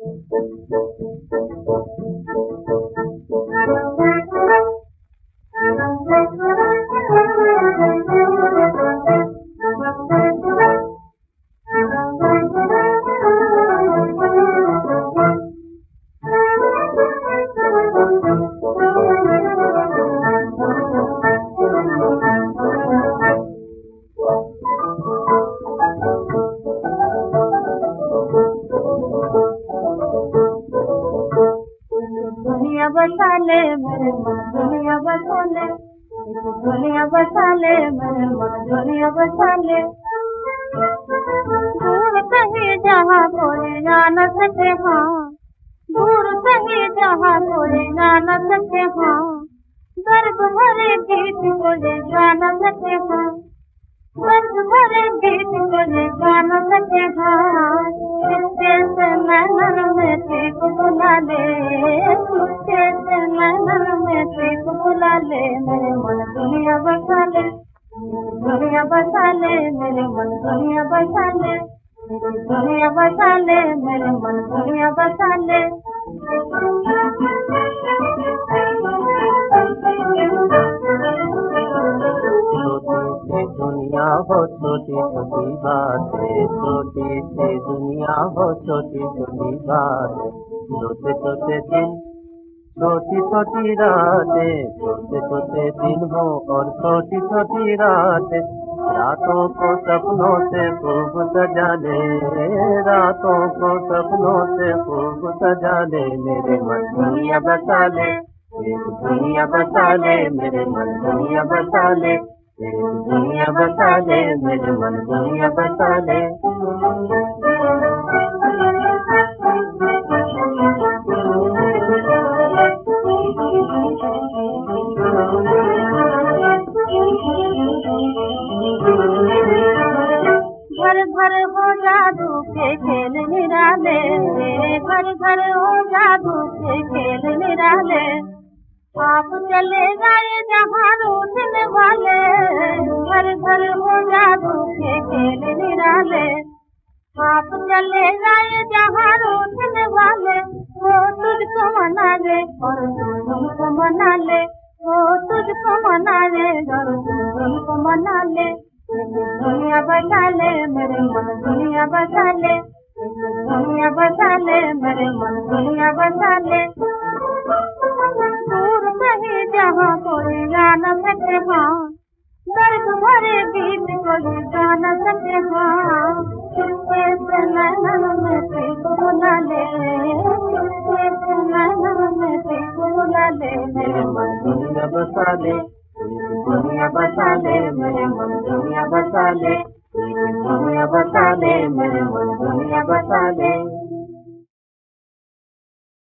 दुनिया बसा ले मेरे मन दुनिया बसा ले, दुनिया बसा ले मेरे मन दुनिया बसा ले। दूर कहीं जहाँ कोई जा न सके हाँ, दूर कहीं जहाँ कोई जा न सके हाँ, दर्द भरे गीत कोई गा न सके हाँ, दर्द भरे गीत कोई गा न सके हाँ। किसके से नैनन में ठीक बुला ले, किसके से नैनन में ठीक बुला ले, मेरे मन दुनिया बसा ले, दुनिया बसा ले मेरे मन दुनिया बसा ले, दुनिया बसा ले मेरे मन दुनिया बसा ले। दुनिया हो छोटी छोटी बातें, छोटी सी दुनिया हो छोटी छोटी बातें, छोटे छोटे दिन छोटी छोटी रातें, छोटे छोटे दिन हो और छोटी छोटी रातें, रातों को सपनों से खूब सजा ले, रातों को सपनों से खूब सजा ले, मेरे मन दुनिया बसा ले, एक दुनिया बसा ले, मेरे मन दुनिया बसा ले, एक दुनिया बसा ले, मेरे मन दुनिया बसा ले। घर घर हो जादू के खेल निराले, घर घर हो जादू के खेल निराले, आप चले जाए जहाँ रूठने वाले, घर घर हो जादू के खेल निराले, आप चले जाए जहाँ रूठने वाले, वो तुझको मना ले और तुमको मना ले, वो तुझको मना ले और तुमको मना ले। दुनिया बसा ले मेरे मन दुनिया बसा ले, दुनिया बसा ले मेरे मन दुनिया बसा ले। दूर कहीं जहाँ कोई जा न सके हाँ, दर्द भरे गीत कोई गा न सके हाँ, किसके से नैनन में ठीक बुला ले, किसके से नैनन में ठीक बुला ले, मेरे मन दुनिया बसा ले, दुनिया बसा ले, मेरे मन दुनिया बसा ले, दुनिया बसा ले, मेरे मन दुनिया बसा ले।